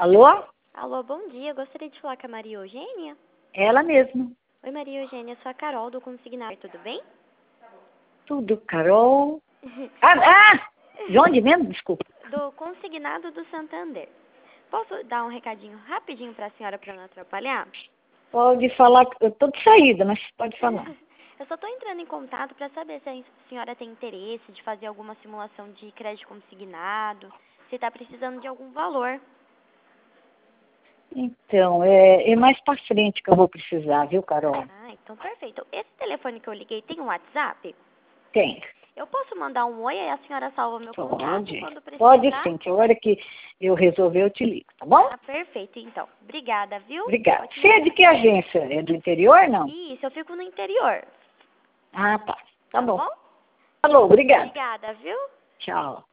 Alô? Alô, bom dia. Gostaria de falar com a Maria Eugênia. Ela mesma. Oi, Maria Eugênia. Sou a Carol do Consignado. Tudo bem? Tudo, Carol. De onde mesmo? Desculpa. Do Consignado do Santander. Posso dar um recadinho rapidinho para a senhora para não atrapalhar? Pode falar, eu tô de saída, mas pode falar. Eu só estou entrando em contato para saber se a senhora tem interesse de fazer alguma simulação de crédito consignado, se está precisando de algum valor. Então, é mais pra frente que eu vou precisar, viu, Carol? Ah, então perfeito. Esse telefone que eu liguei tem um WhatsApp? Tem. Eu posso mandar um oi e a senhora salva meu contato quando precisar? Pode sim, que a hora que eu resolver eu te ligo, tá bom? Ah, perfeito, então. Obrigada, viu? Obrigada. Você é de que agência? É do interior, não? Isso, eu fico no interior. Ah, tá. Tá bom. Bom? Falou, obrigada. Obrigada, viu? Tchau.